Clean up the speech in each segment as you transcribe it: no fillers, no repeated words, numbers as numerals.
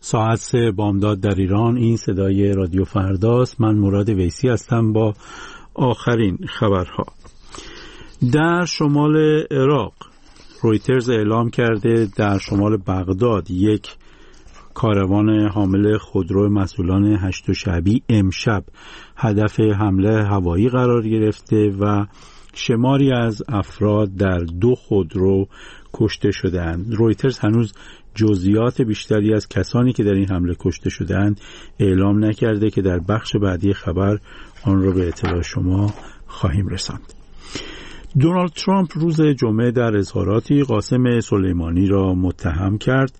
ساعت 3 بامداد در ایران. این صدای رادیو فرداست. من مراد ویسی هستم با آخرین خبرها. در شمال عراق رویترز اعلام کرده در شمال بغداد یک کاروان حامل خودرو مسئولان هشت شعبی امشب هدف حمله هوایی قرار گرفته و شماری از افراد در 2 خودرو کشته شدند. رویترز هنوز جزئیات بیشتری از کسانی که در این حمله کشته شدند اعلام نکرده که در بخش بعدی خبر آن را به اطلاع شما خواهیم رساند. دونالد ترامپ روز جمعه در اظهاراتی قاسم سلیمانی را متهم کرد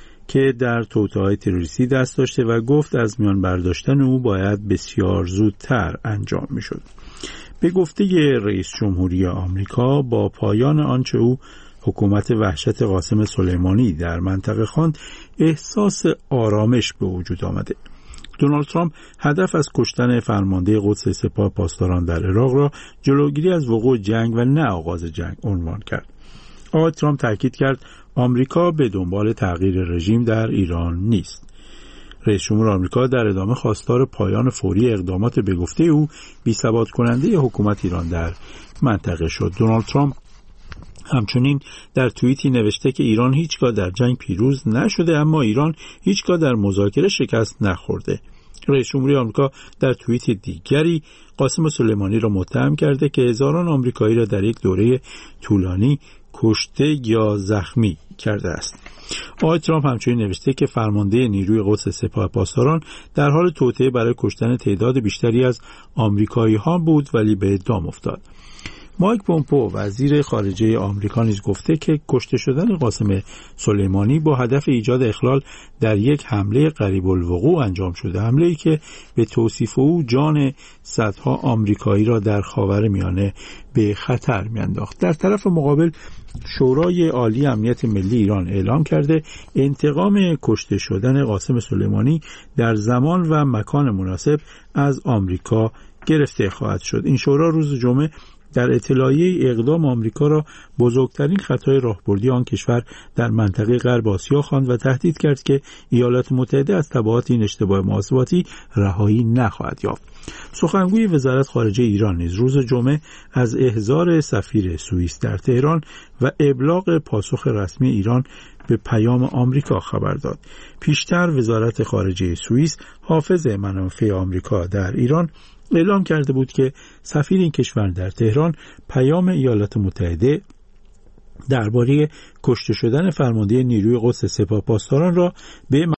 که در توطئه‌های تروریستی دست داشته و گفت از میان برداشتن او باید بسیار زودتر انجام می‌شد. به گفته رئیس جمهوری آمریکا با پایان آنچه او حکومت وحشت قاسم سلیمانی در منطقه خواند احساس آرامش به وجود آمده. دونالد ترامپ هدف از کشتن فرمانده قدس سپاه پاسداران در عراق را جلوگیری از وقوع جنگ و نه آغاز جنگ عنوان کرد. آقای ترامپ تاکید کرد آمریکا به دنبال تغییر رژیم در ایران نیست. رئیس جمهور آمریکا در ادامه خواستار پایان فوری اقدامات به گفته او بی‌ثبات کننده حکومت ایران در منطقه شد. دونالد ترامپ همچنین در توییتی نوشته که ایران هیچگاه در جنگ پیروز نشده اما ایران هیچگاه در مذاکره شکست نخورده. رئیس جمهوری آمریکا در توییت دیگری قاسم سلیمانی را متهم کرده که هزاران آمریکایی را در یک دوره طولانی کشته یا زخمی کرده است. آقای ترامپ همچنین نوشته که فرمانده نیروی قدس سپاه پاسداران در حال توطئه برای کشتن تعداد بیشتری از آمریکایی‌ها بود ولی به دام افتاد. مایک پومپئو وزیر خارجه آمریکا نیز گفته که کشته شدن قاسم سلیمانی با هدف ایجاد اخلال در یک حمله قریب الوقوع انجام شده، حمله‌ای که به توصیف او جان صدها آمریکایی را در خاورمیانه به خطر میانداخت. در طرف مقابل شورای عالی امنیت ملی ایران اعلام کرده انتقام کشته شدن قاسم سلیمانی در زمان و مکان مناسب از آمریکا گرفته خواهد شد. این شورا روز جمعه در اطلاعیه اقدام آمریکا را بزرگترین خطای راهبردی آن کشور در منطقه غرب آسیا خواند و تهدید کرد که ایالات متحده از تبعات این اشتباه محاسباتی رهایی نخواهد یافت. سخنگوی وزارت خارجه ایران نیز روز جمعه از احضار سفیر سوئیس در تهران و ابلاغ پاسخ رسمی ایران به پیام آمریکا خبر داد. پیشتر وزارت خارجه سوئیس حافظ منافع آمریکا در ایران اعلام کرده بود که سفیر این کشور در تهران پیام ایالات متحده درباره کشته شدن فرمانده نیروی قدس سپاه پاسداران را به